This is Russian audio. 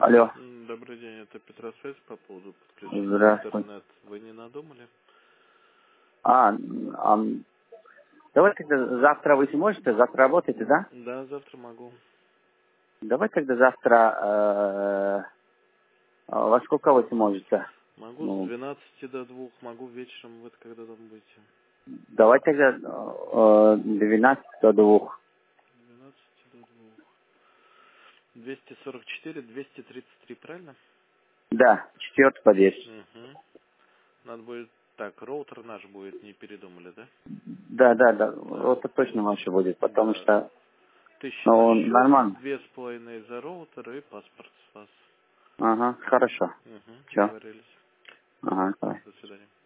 Алло. Добрый день, это Петросвязь по поводу подключения в Здравствуй. интернет. Вы не надумали? А, давай тогда завтра вы сможете? Завтра работаете, да? Да, завтра могу. Давай тогда завтра во сколько вы сможете? Могу с Ну, 12 до 2, могу вечером. Вы когда там будете? давай тогда 12 до 2. 12 до 2. 244, 233, правильно? Да, 4 подъезд. Угу. Надо будет... Так, роутер наш будет, не передумали, да? Да. Да. Вот это точно лучше будет, потому Да. что 1000 на ну, счет, нормально. 2,5 за роутер и паспорт с вас. Ага, хорошо. Угу, Все. договорились. Ага, давай. До свидания.